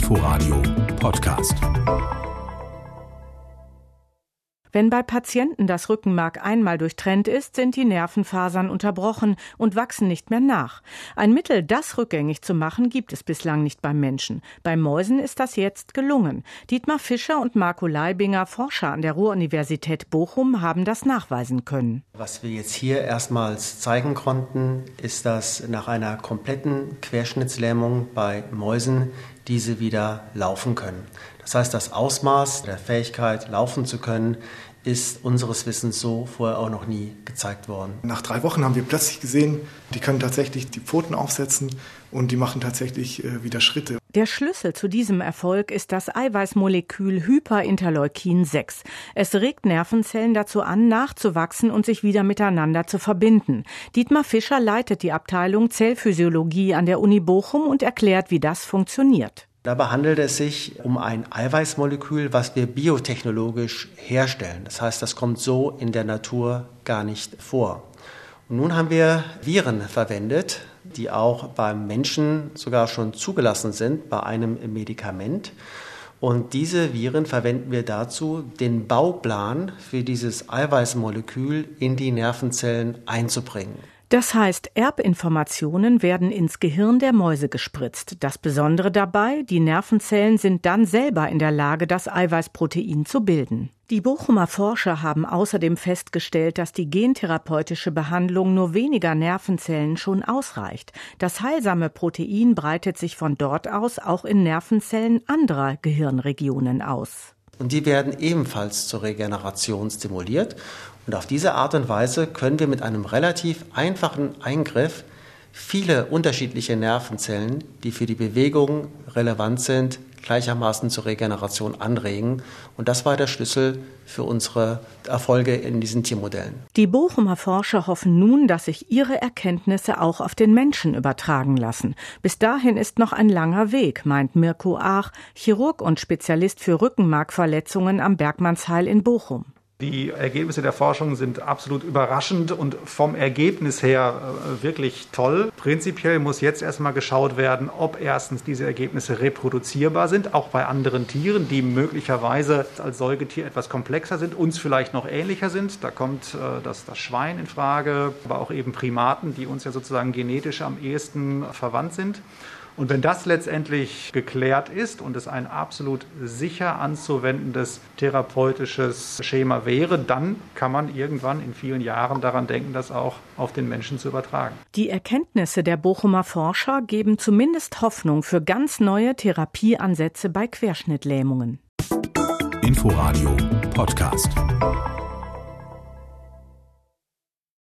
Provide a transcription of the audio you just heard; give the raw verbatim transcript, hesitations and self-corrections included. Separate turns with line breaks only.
Inforadio Podcast.
Wenn bei Patienten das Rückenmark einmal durchtrennt ist, sind die Nervenfasern unterbrochen und wachsen nicht mehr nach. Ein Mittel, das rückgängig zu machen, gibt es bislang nicht beim Menschen. Bei Mäusen ist das jetzt gelungen. Dietmar Fischer und Marco Leibinger, Forscher an der Ruhr-Universität Bochum, haben das nachweisen können.
Was wir jetzt hier erstmals zeigen konnten, ist, dass nach einer kompletten Querschnittslähmung bei Mäusen diese wieder laufen können. Das heißt, das Ausmaß der Fähigkeit, laufen zu können, ist unseres Wissens so vorher auch noch nie gezeigt worden.
Nach drei Wochen haben wir plötzlich gesehen, die können tatsächlich die Pfoten aufsetzen und die machen tatsächlich äh, wieder Schritte.
Der Schlüssel zu diesem Erfolg ist das Eiweißmolekül Hyperinterleukin sechs. Es regt Nervenzellen dazu an, nachzuwachsen und sich wieder miteinander zu verbinden. Dietmar Fischer leitet die Abteilung Zellphysiologie an der Uni Bochum und erklärt, wie das funktioniert.
Dabei handelt es sich um ein Eiweißmolekül, was wir biotechnologisch herstellen. Das heißt, das kommt so in der Natur gar nicht vor. Und nun haben wir Viren verwendet, die auch beim Menschen sogar schon zugelassen sind bei einem Medikament. Und diese Viren verwenden wir dazu, den Bauplan für dieses Eiweißmolekül in die Nervenzellen einzubringen.
Das heißt, Erbinformationen werden ins Gehirn der Mäuse gespritzt. Das Besondere dabei, die Nervenzellen sind dann selber in der Lage, das Eiweißprotein zu bilden. Die Bochumer Forscher haben außerdem festgestellt, dass die gentherapeutische Behandlung nur weniger Nervenzellen schon ausreicht. Das heilsame Protein breitet sich von dort aus auch in Nervenzellen anderer Gehirnregionen aus.
Und die werden ebenfalls zur Regeneration stimuliert. Und auf diese Art und Weise können wir mit einem relativ einfachen Eingriff viele unterschiedliche Nervenzellen, die für die Bewegung relevant sind, gleichermaßen zur Regeneration anregen. Und das war der Schlüssel für unsere Erfolge in diesen Tiermodellen.
Die Bochumer Forscher hoffen nun, dass sich ihre Erkenntnisse auch auf den Menschen übertragen lassen. Bis dahin ist noch ein langer Weg, meint Mirko Aach, Chirurg und Spezialist für Rückenmarkverletzungen am Bergmannsheil in Bochum.
Die Ergebnisse der Forschung sind absolut überraschend und vom Ergebnis her äh, wirklich toll. Prinzipiell muss jetzt erstmal geschaut werden, ob erstens diese Ergebnisse reproduzierbar sind, auch bei anderen Tieren, die möglicherweise als Säugetier etwas komplexer sind, uns vielleicht noch ähnlicher sind. Da kommt äh, das, das Schwein in Frage, aber auch eben Primaten, die uns ja sozusagen genetisch am ehesten verwandt sind. Und wenn das letztendlich geklärt ist und es ein absolut sicher anzuwendendes therapeutisches Schema wäre, dann kann man irgendwann in vielen Jahren daran denken, das auch auf den Menschen zu übertragen.
Die Erkenntnisse der Bochumer Forscher geben zumindest Hoffnung für ganz neue Therapieansätze bei Querschnittlähmungen.
Inforadio Podcast.